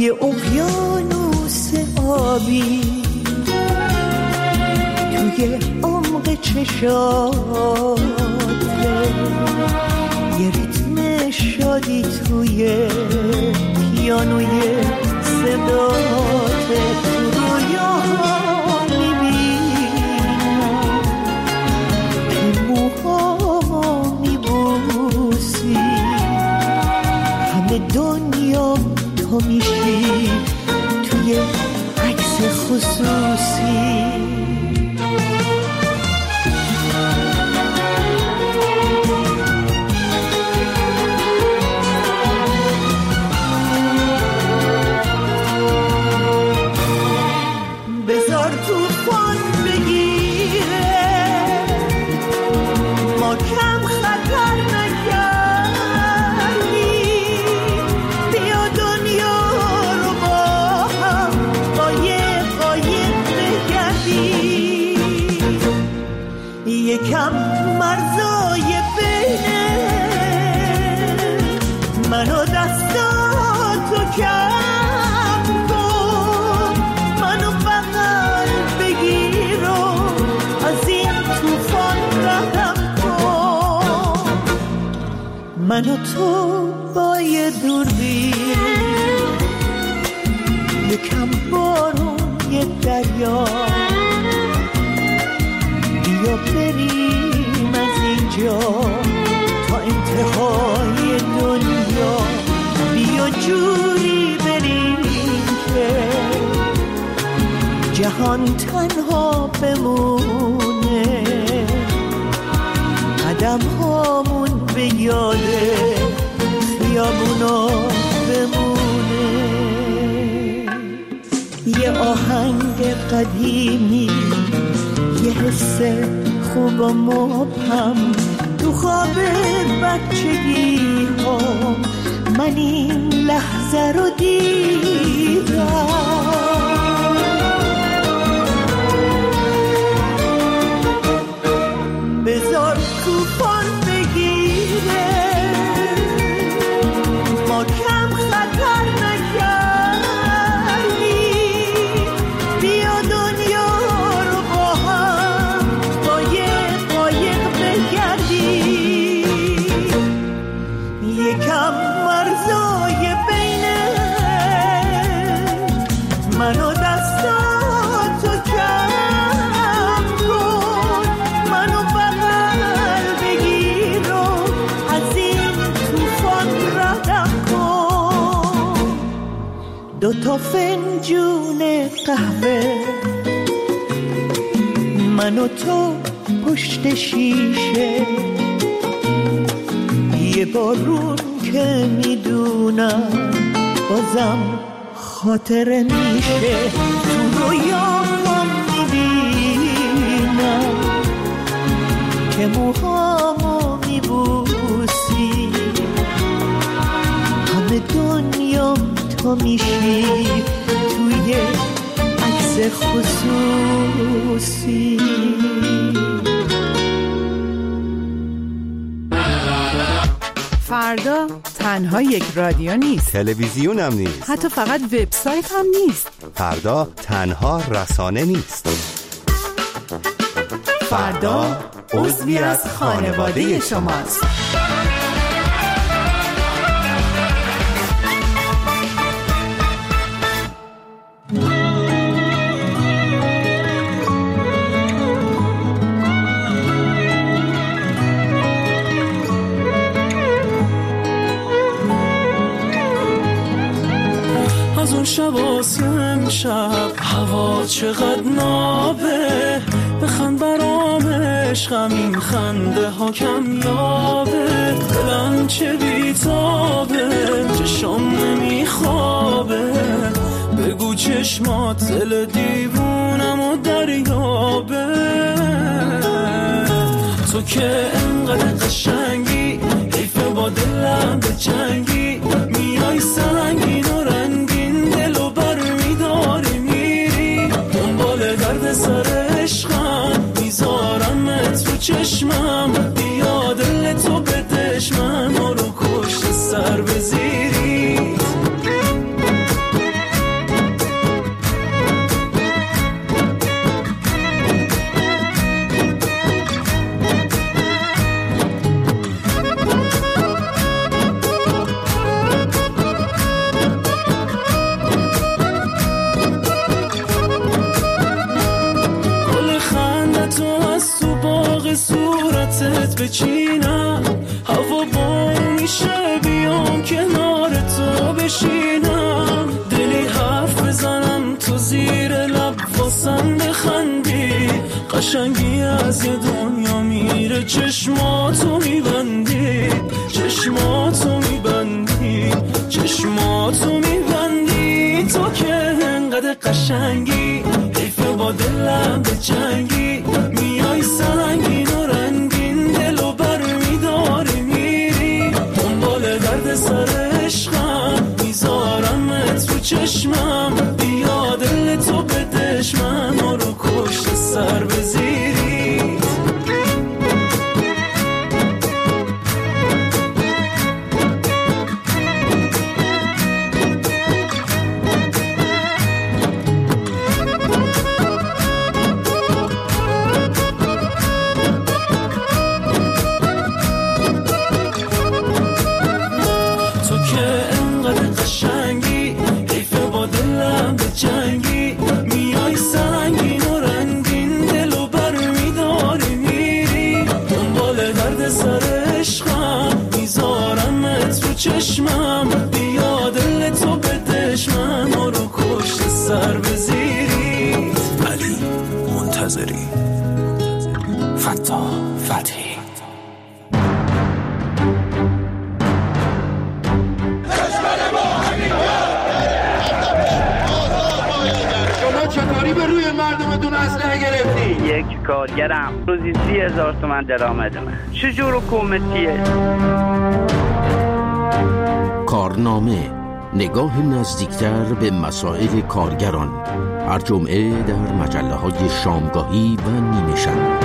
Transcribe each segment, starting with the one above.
توی اقیانوس آبی، توی عمق چشاته، یه ریتم شادی توی پیانوی صداته. تو رویاها میبینم که موهامو میبوسی، همه دنیا تو میشی توی عکس خصوصی. بذار توفان بگیره، ما کم خطر نکردیم، بیا دنیا رو با هم قایق بگردیم. یکم مرزای بینه من و دستاتو کم کن، منو بغل بگیر و از این توفان ردم کن. من و تو با یه دوربین، یکم بارون یه دریا، بیا بریم از اینجا تا انتهای دنیا. بیا جوری بریم که جهان تنها بمونه، قدم هامون به یاد خیابونا بمونه. یه آهنگ قدیمی، یه حس خوب و مبهم تو خواب بچگی ها، من این لحظه رو دیدم. بذار توفان بگیره، ما کم خطر نکردیم، بیا دنیا رو با هم قایق بگردیم. یکم مرزای بینه من و دستاتو کم کن، منو بغل بگیر و از این توفان ردم کن. دوتا فنجون قهوه من و تو پشت شیشه، یه بارون که میدونم بازم خاطره میشه. تو رویام میبینم که موهامو میبوسی، همه دنیام تو میشی توی عکس خصوصی. فردا تنها یک رادیو نیست، تلویزیون هم نیست، حتی فقط وبسایت هم نیست. فردا تنها رسانه نیست، فردا عضوی از خانواده شماست. از اون شباسی امشب هوا چقدر نابه، بخند برام عشقم این خنده ها کم یابه، دلم چه بیتابه چشم نمیخوابه، بگو چشمات دل دیوونم و دریابه، تو که انقدر قشنگی حیفه با دلم به جنگی، میای سنگین و رنگین دلو بر میداری میری، دنبال درد سر عشقم میذارم تو چشمم، بیا دل تو به دشمن ما رو کشت سر بزیری. میشه بیام کنار تو بشینم، دلی حرف بزنم تو زیر لب واسم بخندی، قشنگی از یه دنیا میره چشماتو میبندی، چشماتو میبندی، چشماتو میبندی، تو که انقدر قشنگی حیفه با دلم به جنگی، میای سنگین و رنگین دلو بر میداری میری، دنبال درد سر عشقم میذارمت رو چشمم، بیا دل تو بدش من رو کشت سر بزیری. جنگی میای سنگین و رنگین دلو بر میداری میری، دنبال درد سر عشقم میذارمت رو چشمم، بیا دل تو بدش من رو کشت سر بزیری. علی منتظری، فتحی. چطوری به روی مردمتون اسلحه گرفتی؟ یک کارگرم روزی 30,000 تومان درآمدمه. چجور حکومتیه؟ کارنامه، نگاه نزدیکتر به مسائل کارگران، هر جمعه در مجله‌های شامگاهی و نیمه شب.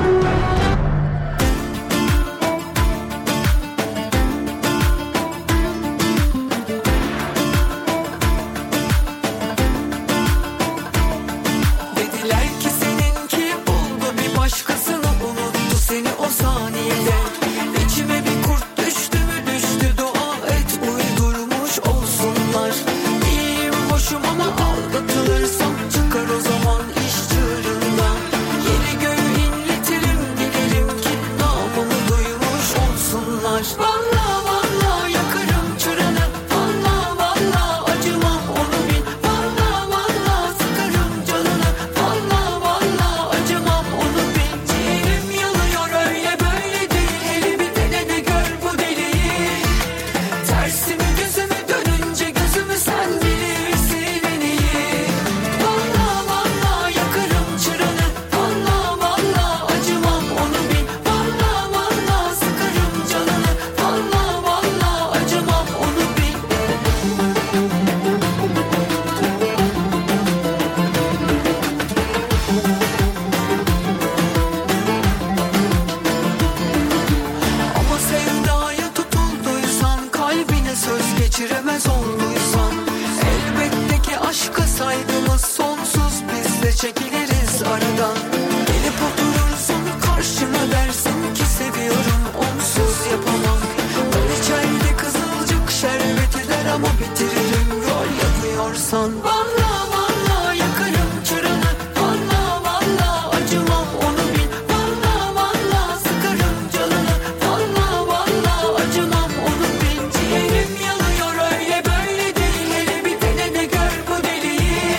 çekiliriz aradan. Gelip oturursun karşıma dersin ki seviyorum onsuz yapamam. Ben içeride kızılcık şerbeti der ama bitiririm rol yapıyorsan. Valla valla yakarım çıranı. Valla valla acımam onu bil. Valla valla sıkarım canını. Valla valla acımam onu bil. Ciğerim yanıyor öyle böyle değil. Hele bir dene de gör bu deliği.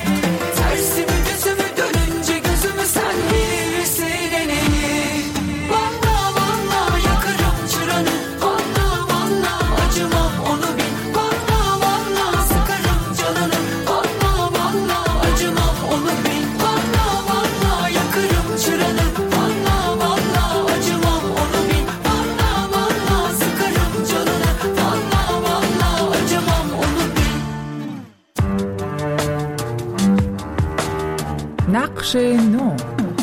Tersimi düzümü dönünce gözümü sen bilirsin en iyi. Valla valla yakarım çıranı. Valla valla acımam onu bil. Valla valla sıkarım canını. Valla valla acımam onu bil. Valla valla yakarım çıranı. Valla valla acımam onu bil. Valla valla sıkarım canını. Valla valla acımam onu bil. نقش نو.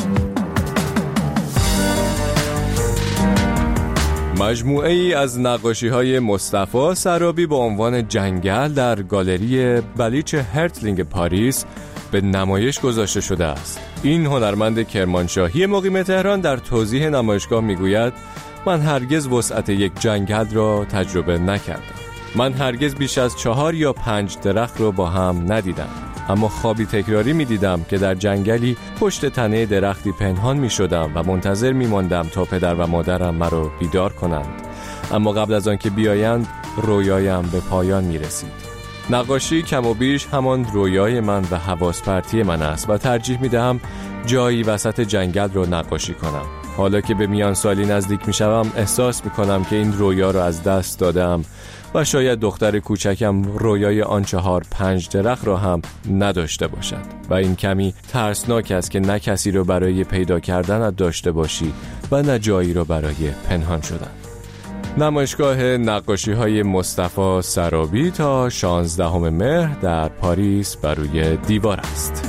مجموعه ای از نقاشی‌های مصطفی سرابی با عنوان جنگل در گالری بلیچ هرتلینگ پاریس به نمایش گذاشته شده است. این هنرمند کرمانشاهی مقیم تهران در توضیح نمایشگاه میگوید: من هرگز وسعت یک جنگل را تجربه نکردم. من هرگز بیش از 4 یا 5 درخت را با هم ندیدم. اما خوابی تکراری می دیدم که در جنگلی پشت تنه درختی پنهان می شدم و منتظر می ماندم تا پدر و مادرم مرا بیدار کنند. اما قبل از آن که بیایند رویایم به پایان میرسید. نقاشی کم و بیش همان رویای من و حواس پرتی من است و ترجیح میدهم جایی وسط جنگل رو نقاشی کنم. حالا که به میان سالی نزدیک میشوم احساس میکنم که این رویا رو از دست دادم و شاید دختر کوچکم رویای آن 4-5 درخت را هم نداشته باشد و این کمی ترسناک است که نه کسی رو برای پیدا کردن داشته باشی و نه جایی رو برای پنهان شدن. نمایشگاه نقاشی‌های مصطفی سرابی تا 16 مهر در پاریس بر روی دیوار است.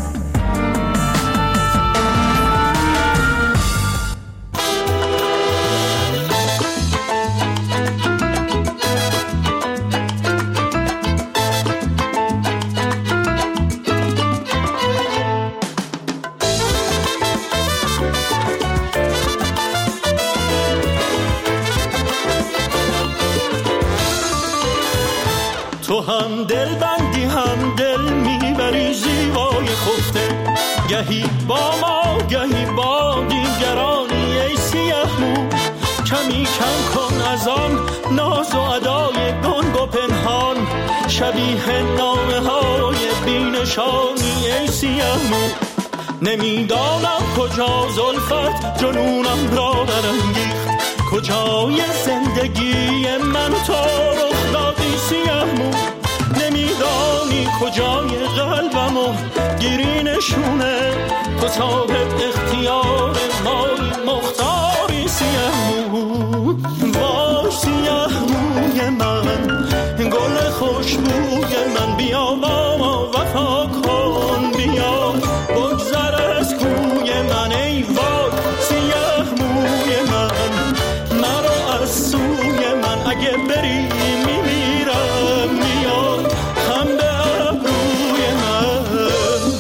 تو هم دل بندی هم دل میبری زیبای خفته، گهی با ما گهی با دیگرانی ای سیاه مو. کمی کم کن از آن ناز و ادای گنگ و پنهان، شبیه نامه های بینشانی ای سیاه مو. نمیدانم کجا زلفت جنونم را برانگیخت، کجای زندگی من تو رخ دادی سیاه مو. نمیدانی کجای قلبمو گیری نشونه، تو صاحب اختیار مای مختاری سیاه مو. وای سیاه موی من، گل خوشبوی من، بیا با ما وفا کن، بیا بگذر از کوی من. ای وای سیاه موی من، مرا از سوی من اگه بری میمیرم، بیا هم به ابروی من.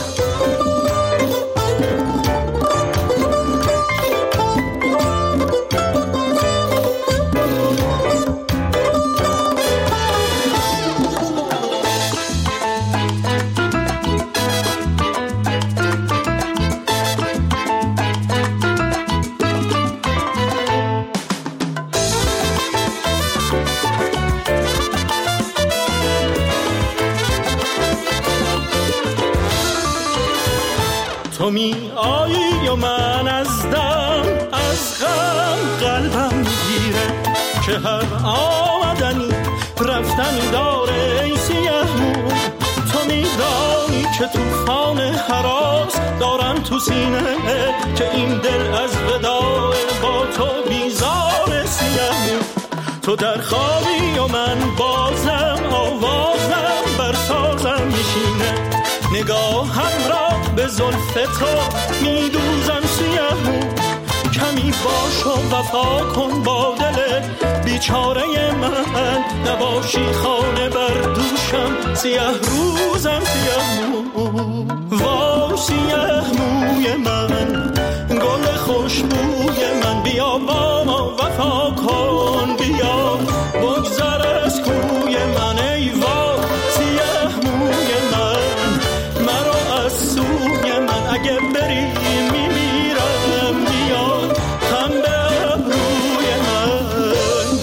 تو می آیی و من از دم از غم قلبم میگیره، که هر آمدنی رفتنی داره ای سیاه مو. تو میدانی که توفان هراس دارم تو سینه، که این دل از وداع با تو بیزار سیاه مو. تو در خوابی و من بازم آوازم بر سازم میشینه، نگاهم را به زلف تو میدوزم سیاه مو. کمی باش و وفا کن با دل بیچاره من، نباشی خانه بر دوشم سیاه روزم سیاه مو. وای سیاه موی من، گل خوشبوی من، بیا با ما وفا کن، بیا بگذر از کوی من. ای وای سیاه موی من، مرا از سوی من اگه بری میمیرم، بیا هم به ابروی من.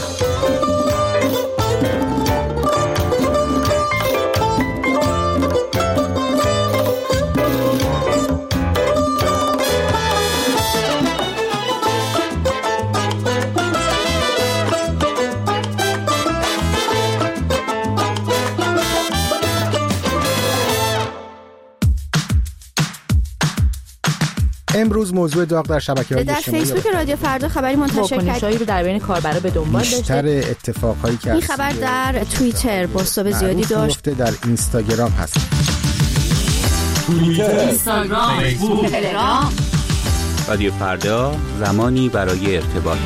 امروز موضوع داغ در شبکه‌های اجتماعی در فیسبوک رادیو فردا خبری منتشر کرد رو در بین کاربرا به دنبال داشته. بیشتر اتفاقایی که این خبر در توییتر بازتاب زیادی داشت، در اینستاگرام هست. توییتر، اینستاگرام، فیسبوک، تلگرام. رادیو فردا، زمانی برای ارتباط.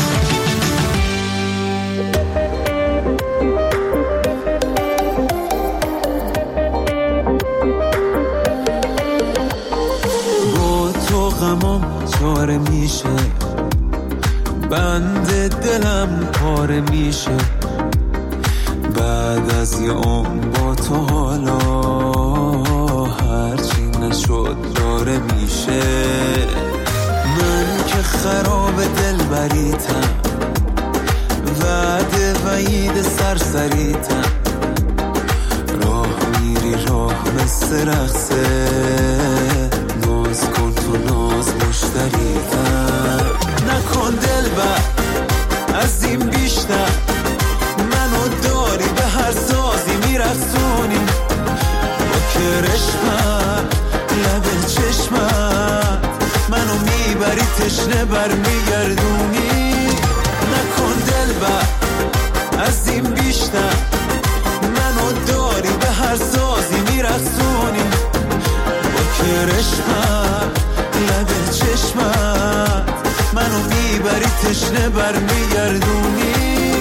غمام چاره میشه، بند دلم پاره میشه، بعد از یه عمر با تو حالا هرچی نشد داره میشه. من که خراب دل بریتم، وعده بعید سرسریتم، راه میری راه مثل رقصه، ناز کن تو ناز مشتریتم. نکن دلبر از این بیشتر، منو داری به هر سازی میرقصونی، با کرشمت لب چشمت منو میبری تشنه برمیگردونی. نکن دلبر از این بیشتر، منو داری به هر سازی میرقصونی، با کرشمت لب چشمت منو میبری تشنه برمیگردونی.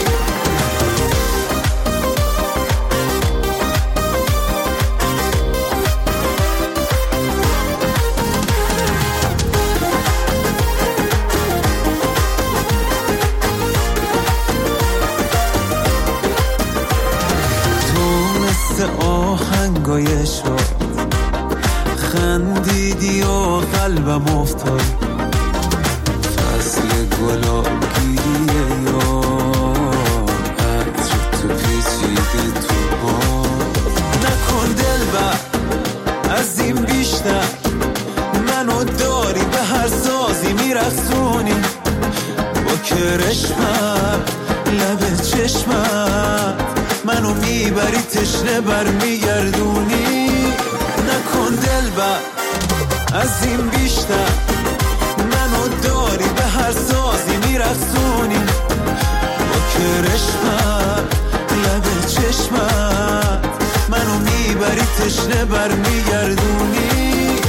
آهنگای شد خندیدی و قلبم افتاد، فصل گلابگیریه یا عطر تو پیچیده تو باد. نکن دلبر از این بیشتر، منو داری به هر سازی میرقصونی، با کرشمت لب چشمت منو میبری تشنه برمیگردونی. نکن دلبر از این بیشتر، منو داری به هر سازی میرقصونی، با کرشمت لب چشمت منو میبری تشنه برمیگردونی.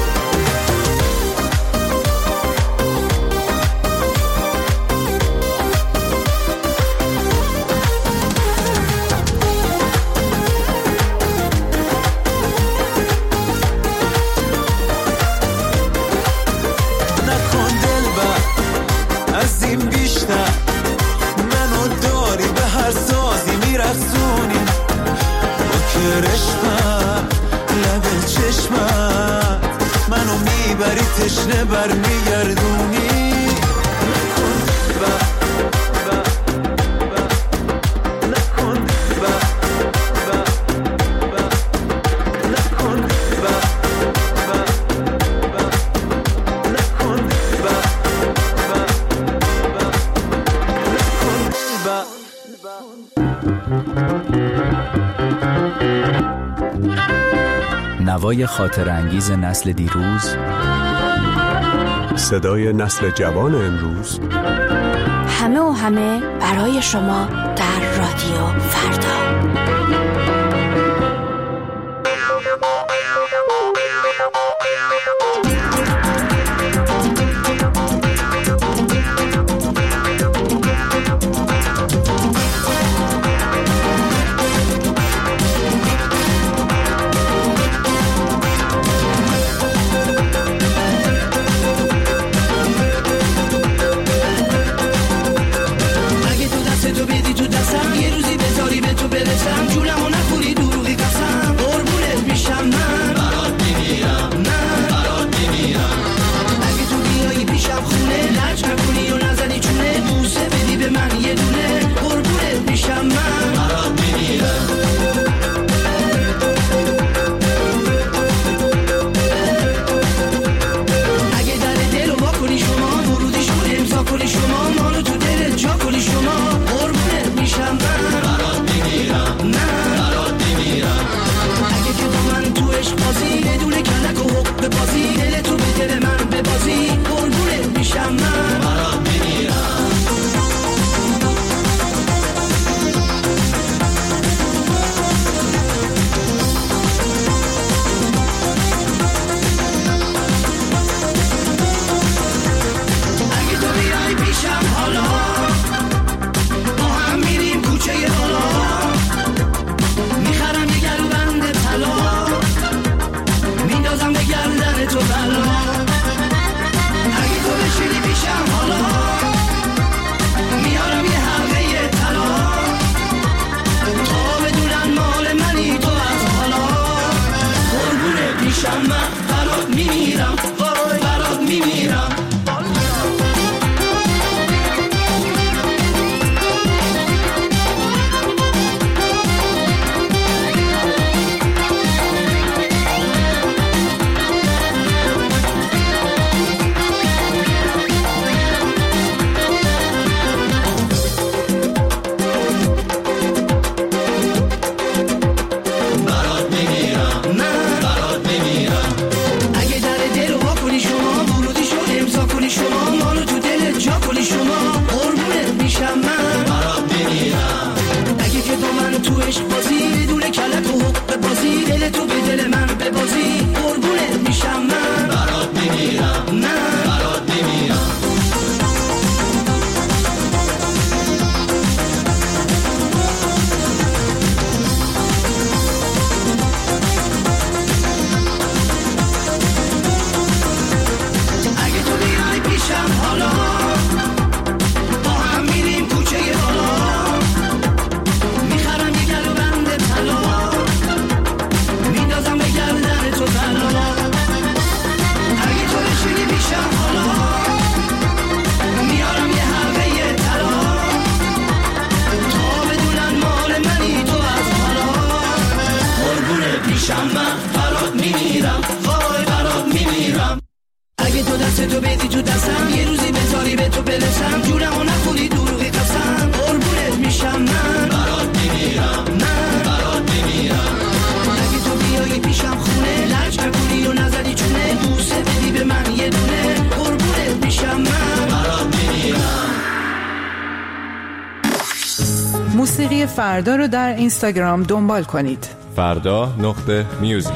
تشنه برمیگردونی. نوای خاطر انگیز نسل دیروز، صدای نسل جوان امروز، همه و همه برای شما در رادیو فردا. نه دل تو به دل من ببازی قربونت میشم من برات میمیرم من برات میمیرم اگه تو بیای پیشم حالا با هم میریم کوچه بالا میخرم یه گلو بند طلا میندازم به گردن تو طلا اگه تو بشینی پیشم حالا میارم یه حلقه طلا تا بدونن مال منی تو از حالا قربونه پیشم من برات میمیرم وای برات میمیرم اگه تو دستتو بدی تو دستم یه روزی بذاری به تو برسم جونمو نخونی دروغی قسم قربونت میشم من برات میمیرم من برات میمیرم اگه تو بیایی پیشم خونه لج نکنی و نزدی چونه بوسه بدی به من یه دونه قربونت میشم من برات میمیرم. موسیقی فردا رو در اینستاگرام دنبال کنید. فردا.music.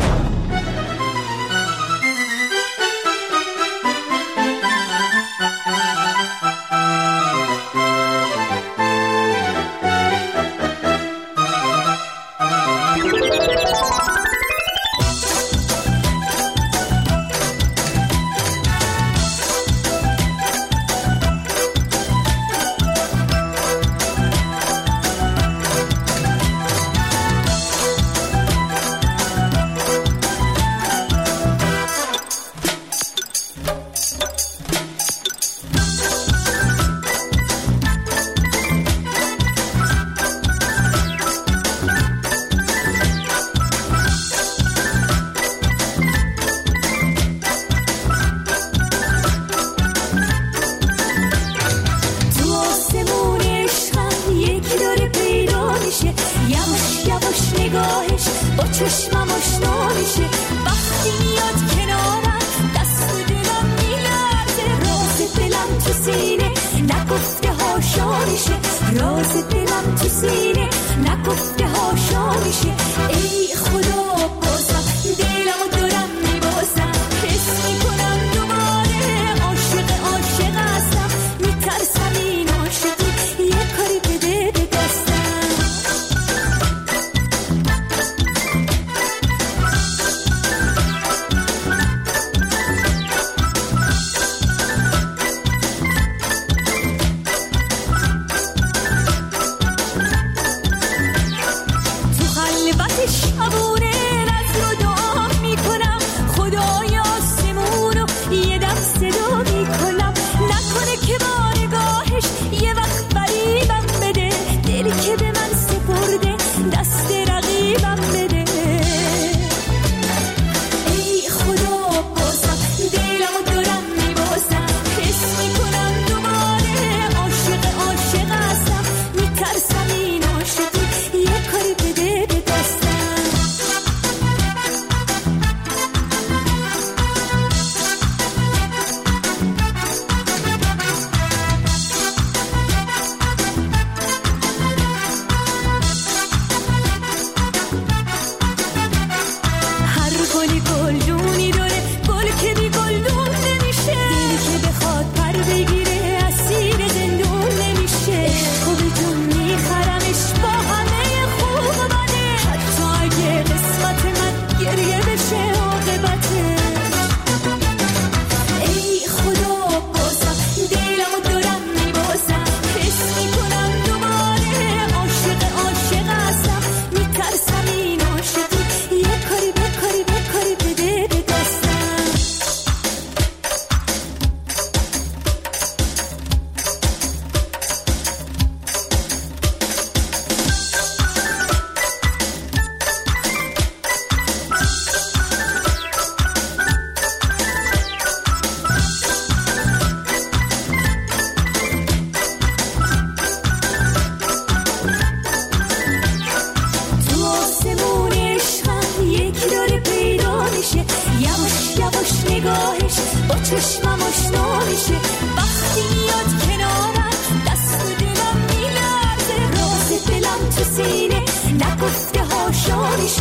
چشمم آشنا میشه وقتی میاد کنارم، دست و دلم میلرزه، راز دلم تو سینه نگفته هاشا میشه،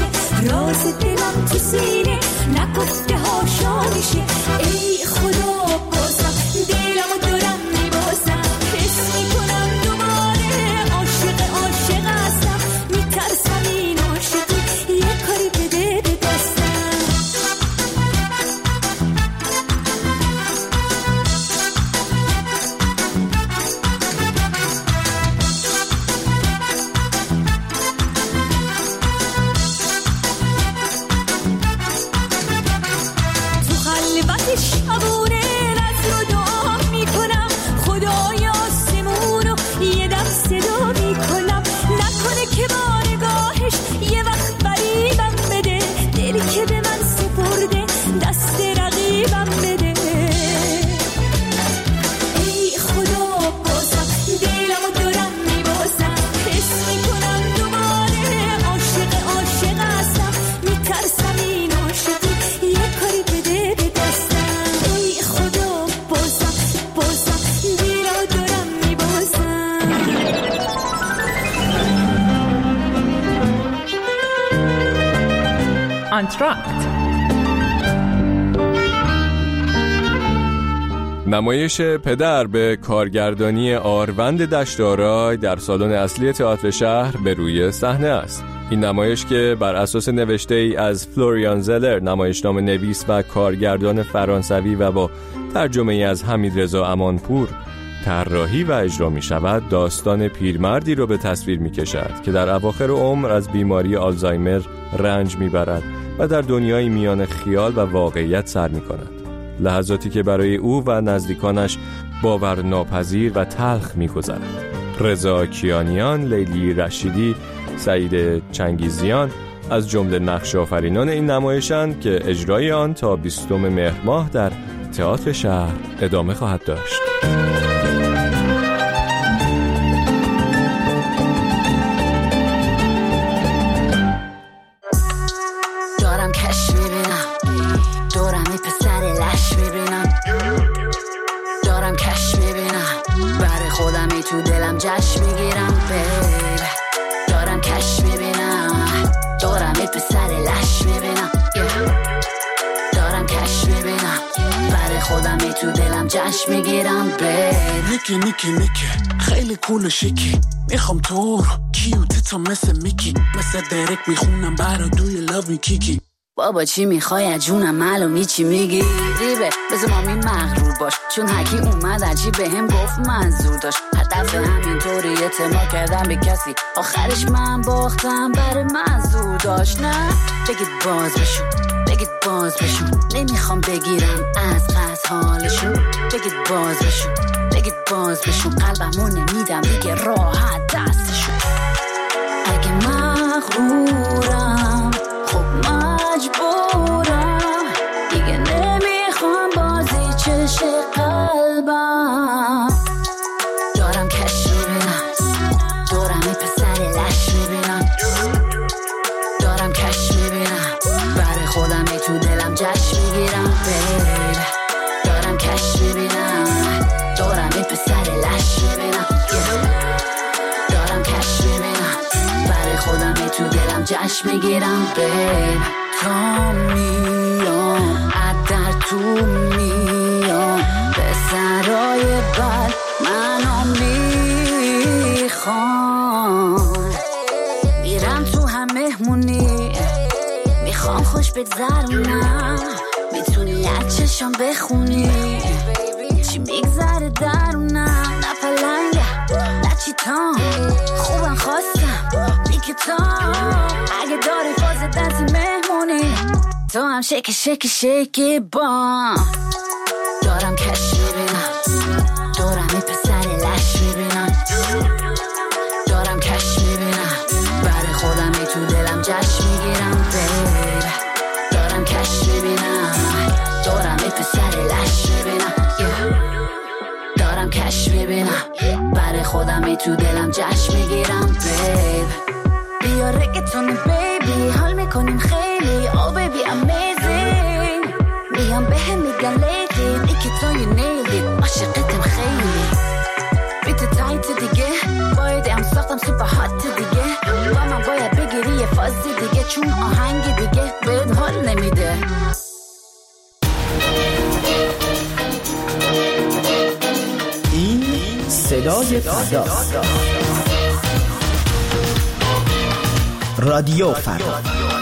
راز دلم تو سینه نگفته هاشا میشه. ای خدا بازم دلمو دارم میبازم، حس میکنم دوباره عاشق هستم، میترسم این عاشقی یه کاری بده به دستم. شبونه نظر و دعا میکنم، خدای آسمونو یه دم صدا میکنم، نکنه که با نگاهش یه وقت فریبم بده، دلی که به من سپرده دست رقیبم بده. ای خدا بازم دلمو دارم میبازم، حس میکنم دوباره عاشق هستم، میترسم این عاشقی یه کاری بده به دستم. آنتراکت نمایش پدر به کارگردانی آروند دشت‌آرای در سالن اصلی تئاتر شهر به روی صحنه است. این نمایش که بر اساس نوشته‌ای از فلوریان زلر، نمایشنامه نویس و کارگردان فرانسوی و با ترجمه‌ای از حمیدرضا امانپور طراحی و اجرا می شود، داستان پیرمردی رو به تصویر می کشد که در اواخر عمر از بیماری آلزایمر رنج می برد و در دنیای میان خیال و واقعیت سر می کند. لحظاتی که برای او و نزدیکانش باورناپذیر و تلخ می گذرد. رضا کیانیان، لیلی رشیدی، سعید چنگیزیان از جمله نقش آفرینان این نمایشند که اجرای آن تا 20 مهر ماه در تئاتر شهر ادامه خواهد داشت. دارم کش میبینم دورم ای پسر لش میبینم، دارم کش میبینم برای خودم ای تو دلم جشن میگیرم، دارم کش میبینم دورم ای پسر لش میبینم، دارم کش میبینم برای خودم ای تو دلم جشن میگیرم. نیکی خیلی کول و شیکی، میخوام تو رو کیوتیتا مثل میکی، مثل درک میخونم برا دوی لاوی کیکی. بابا چی میخوای از جونم معلومی چی میگی ریبه، بذار مامی مغرور باش چون حکی اومد عجیب به هم گفت منظور داشت، هدف همینطوری اعتماد کردم به کسی، آخرش من باختم برای منظور داشت. نه بگید باز بشون نمیخوام بگیرم از قصد حالشون، بگید باز بشون قلبمو نمیدم دیگه راحت دستشون. اگه مغرورم خب مجبورم، دیگه نمیخوام بازی چش قلبم. دارم کش میبینم دورم ای پسر لش میبینم، دارم کش میبینم برای خودم ای تو دلم جشن میگیرم، دارم کش میبینم دورم ای پسر لش میبینم، دارم کش میبینم برای خودم ای تو دلم جشن میگیرم. تا میام در تو میام به سرای بل منو میخوام، میرم تو هم مهمونی میخوام خوش بگذرونم، میتونی از چشم بخونی چی میگذره درونم، نه پلنگه نه چیتام خوبم خواستم بیکتام، اگه داری فاز دنسی مهمونی تو هم شکی با. دارم کش میبینم دورم ای پسر لش میبینم، دارم کش میبینم برای خودم ای تو دلم جشن میگیرم، دارم کش میبینم دورم ای پسر لش میبینم، دارم کش میبینم برای خودم ای تو دلم جشن میگیرم. بیا رگتون بیبی حال میکنیم خیلی oh baby amazing، میام به هم میگن لیدی دیگه توی نیلی عاشقتم خیلی بیت تایت دیگه باید هم ساختم سوپر هات دیگه با من باید بگیری یه فاز دیگه چون آهنگ دیگه بهت حال نمیده. این صدای فرداست. رادیو فردا.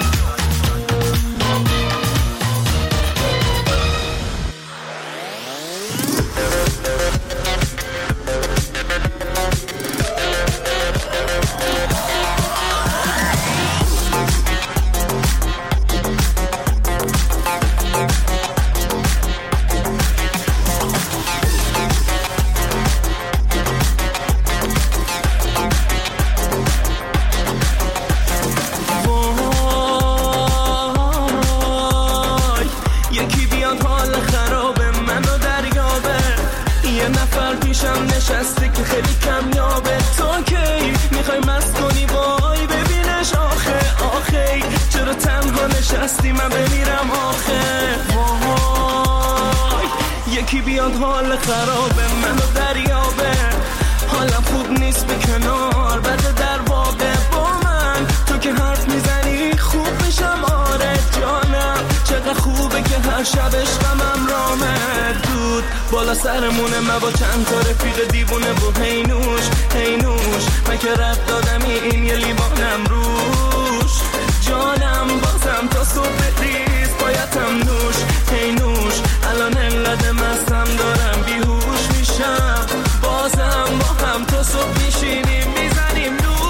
نشسته که خیلی کمیابه تو کی میخوای مست کنی وای ببینش آخه چرا تنها نشستی من بمیرم آخه وای یکی بیاد حال خرابه منو دریابه حالم خوب نیست به کنار بده در واقع با من تو که حرف میزنی خوب میشم آره جانم چقدر خوبه که هر شب عشقم رامه دود بالا سرمونه من با چند تا رفیق دیوونه و هینوش من که رد دادمی این یه لیوانم روش جانم بازم تا صبح ریز بایدم نوش الان انقدر مستم دارم بیهوش میشم بازم با هم تا صبح میشینیم میزنیم نوش.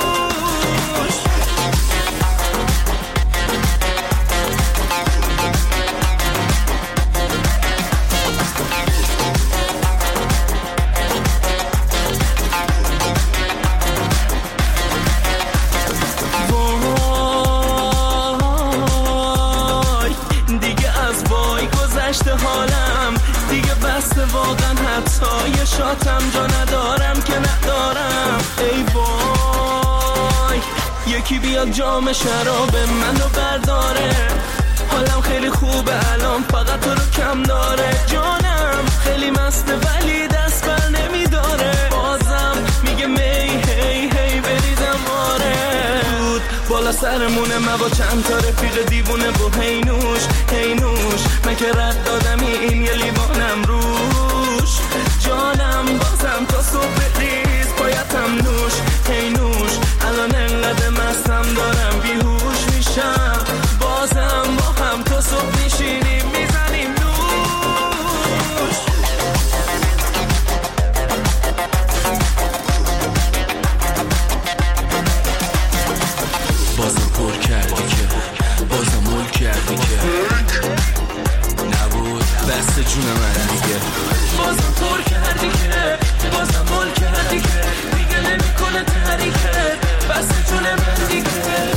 حالم دیگه بسته واقعا حتی یه شاتم جا ندارم که ندارم ای وای یکی بیاد جام شراب منو برداره حالم خیلی خوبه الان فقط تو رو کم داره جانم خیلی مسته ولی دست بر نمیداره بازم میگه می هی بریزم آره بود بالا سرمونه من با چند تا رفیق دیوونه و هینوش من که رد دادمی این یه لیوانم روش جانم بازم تا صبح ریز بایدم نوش الان انقدر مستم دارم بیهوش میشم بازم با هم تا صبح میشینیم میزنیم نوش. بازم پر کردی که بازم مول کردی که نبود بست جون من دیگه بازم پر کردی که بازم مول کردی که دیگه نمیکنه تحریکه بست جون من دیگه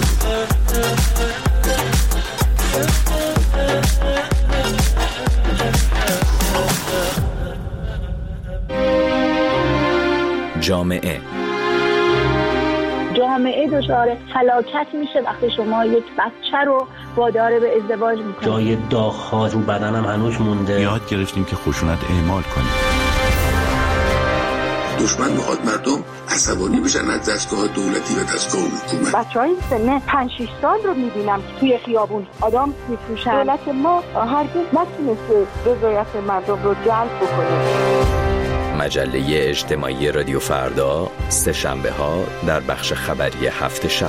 جامعه دچار فلاکت میشه وقتی شما یک بچه رو وادار به ازدواج میکنید. جای داغ‌ها رو بدنم هنوز مونده. یاد گرفتیم که خشونت اعمال کنیم. دشمن میخواد مردم عصبانی بشن از دستگاه دولتی و دستگاه حکومت. بچهای سن 5-6 سال رو میبینم که توی خیابون آدم میفروشن. دولت ما هرگز نتونسته رضایت مردم رو جلب بکنه. مجله اجتماعی رادیو فردا سه شنبه ها در بخش خبری هفت شب.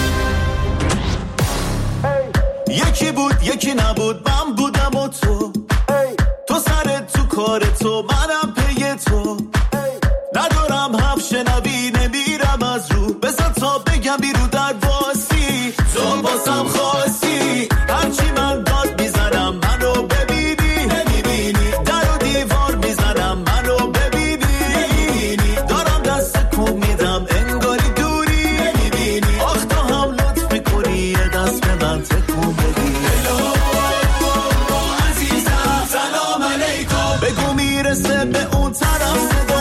یکی بود یکی نبود من بودم و تو سرت تو کار تو منم پی تو ندارم حرف شنوی نمیرم از رو بزن تا بگم بیرو در واسی تو بازم خواستی هرچی من داد میزنم منو ببینی نمیبینی در و دیوار میزنم منو ببینی دارم دست کن میدم انگاری دوری نمیبینی آخ تو هم لطف میکنی یه دست به من تکون بدی عزیزم سلام علیکم بگو میرسه به اون طرف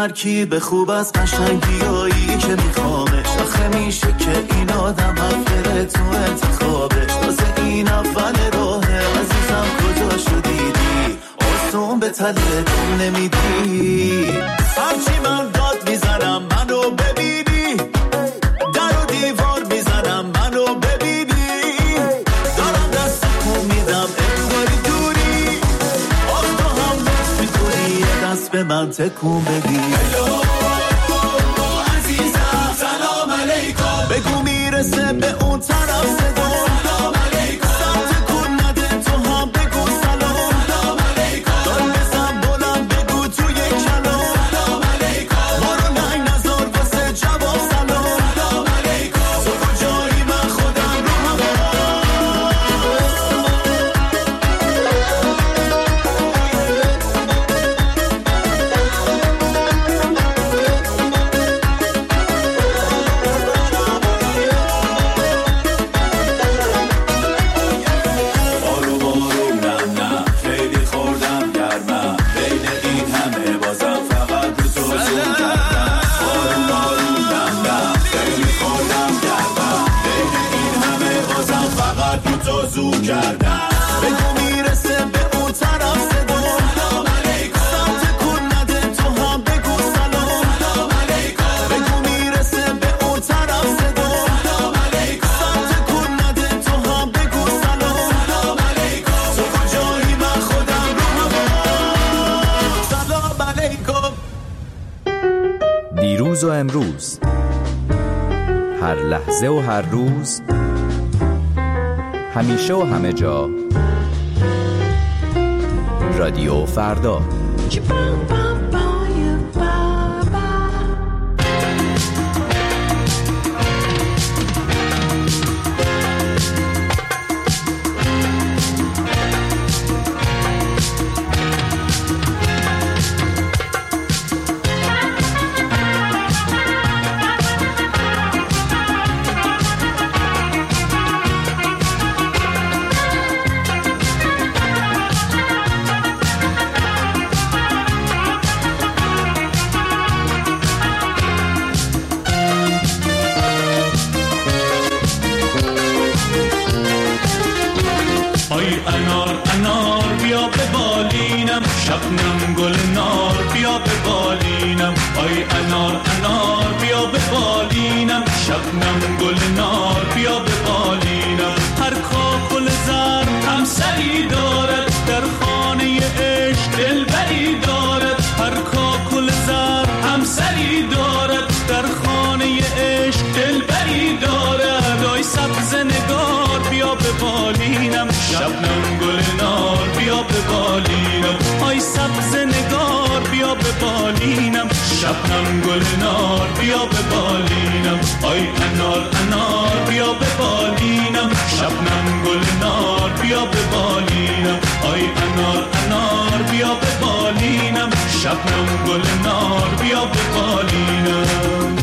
ترکیب خوب از قشنگیایی که میخوامش. آخه میشه که این آدم حفره تو انتخابش. تازه این اول راهه عزیزم کجا شدیدی آسون به تله دل نمیدی. هرچی من داد میزنم منو ببینی، در و دیوار میزنم منو ببینی، دارم دست کن میدم انگاری دوری. آخ تو هم لطف میکنی یه دست به من تکون بدی. عزیزم سلام علیکم بگو میرسه به اون طرف صدا. سلام علیکم سمت کن نده تو هم بگو سلام. سلام علیکم دار بزن بلند بگو توی کلام. سلام علیکم برو ننگ نزار واسه جواب سلام. سلام علیکم تو کجایی من خودم رو زو کردم. بگو میرسه به اون طرف صدا. سلام علیکم سمت کن نده تو هم بگو سلام. سلام علیکم بگو میرسه به اون طرف صدا. سلام علیکم سمت کن نده تو هم بگو سلام. سلام علیکم تو کجایی من خودم رو هوا. سلام علیکم. دیروز و امروز، هر لحظه و هر روز، همیشه و همه جا، رادیو فردا. شبنم گل نار بیا به بالینم. آی انار انار بیا به بالینم. شبنم گل نار بیا به بالینم. هر کاکل زر همسری دارد در خانه عشق دلبری دارد. هر کاکل زر همسری دارد در خانه عشق دلبری دارد. آی سبز نگار بیا به بالینم. شبنم گل نار بیا به بالینم. آی سبز نگار بیا به بالینم. شبنم گل نار بیا به بالینم. آی انار انار بیا به بالینم. شبنم گل نار بیا به بالینم. آی انار انار بیا به بالینم. شبنم گل نار بیا به بالینم.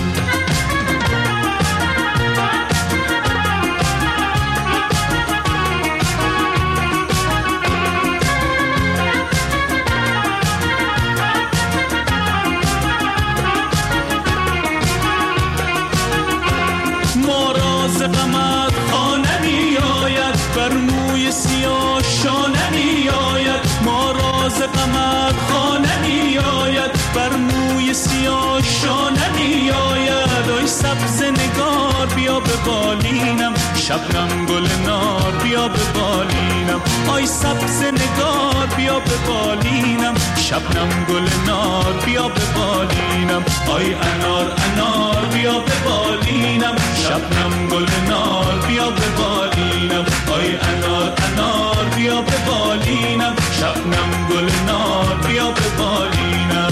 غمت خانه می آید بر موی سیاه شانه می آید. ما راز غمت خانه می آید بر موی سیاه شانه می آید. آی سبز نگار بیا به بالینم. شبنم گل نار بیا به بالینم. آی سبز نگار بیا به بالینم. شبنم گل نار بیا به بالینم. آی انار انار بیا به بالینم. شبنم گل نار بیا به بالینم. آی انار انار بیا به بالینم. شبنم گل نار بیا به بالینم.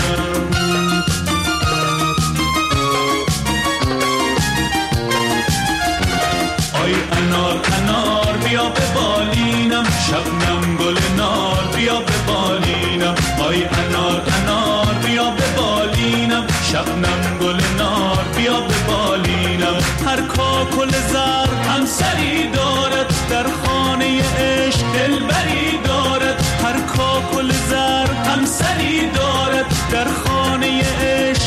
آی انار انار بیا به بالینم. شبنم گل نار بیا به بالینم. آی انار انار بیا به بالینم. شبنم گل نار بیا به بالینم. هر کاکل زر همسری دارد در خانه عشق دلبری دارد. هر کاکل زر همسری دارد در خانه عشق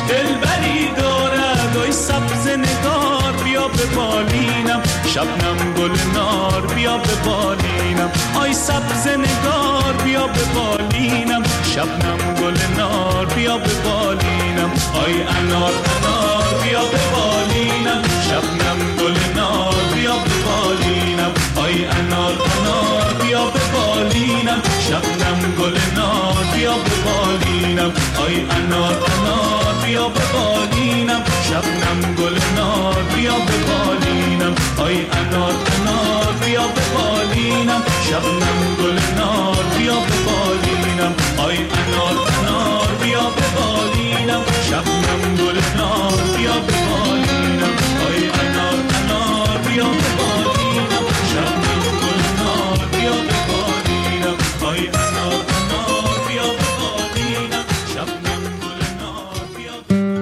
به بالینم شبنم گل نار بیا به بالینم آی سبز نگار بیا به بالینم شبنم گل نار بیا به بالینم آی انار انار بیا به بالینم شبنم گل نار بیا به بالینم آی انار انار بیا به بالینم شبنم گل نار بیا به بالینم آی انار انار بیا به بالینم شبنم گل نار بیا به بالینم آی انار انار بیا به بالینم شبنم گل نار بیا به بالینم آی انار انار بیا به بالینم شبنم گل نار بیا به بالینم آی انار انار بیا به بالینم شبنم گل نار بیا به بالینم آی انار انار بیا به بالینم شبنم گل نار بیا.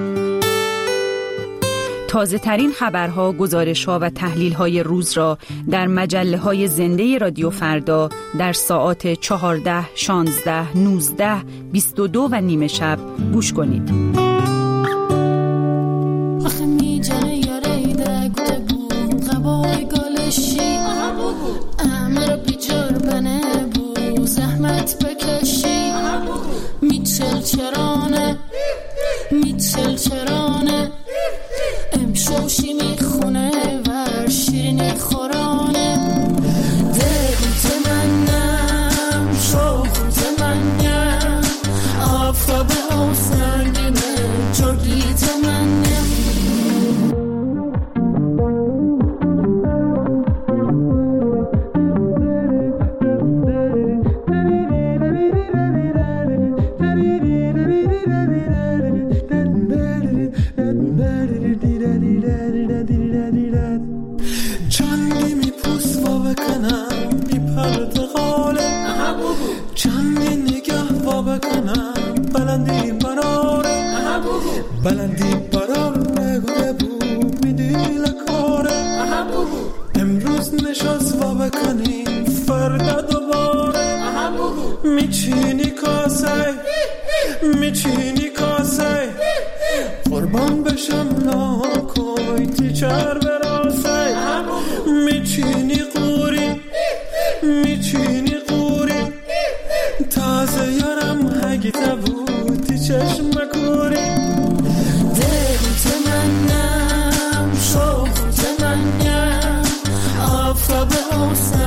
تازه ترین خبرها، گزارش‌ها و تحلیل‌های روز را در مجله‌های زنده رادیو فردا در ساعات 14, 16, 19, 22 و نیمه شب گوش کنید. آخه میجانه یاریده گوده بود غبای گالشی امر بیجار بنه بود زحمت بکشی میچل چرانه امشوشی میخونه ور شیرینی خورانه دلت منم شوخت منم آفتاب ها سنگینه جرگیت منم چندی میپوس وا بکنم بی پرتقاله چندی نگه وا بکنم بلندی براره نگوه بود میدی لکاره امروز نشست وا بکنیم فردا دوباره میچینی کاسه قربان بشم ناکوی تیچر براسه میچینی قوری تازه یارم هگیتا بودی چشم کوری دلت منم شوخت منم آفتاب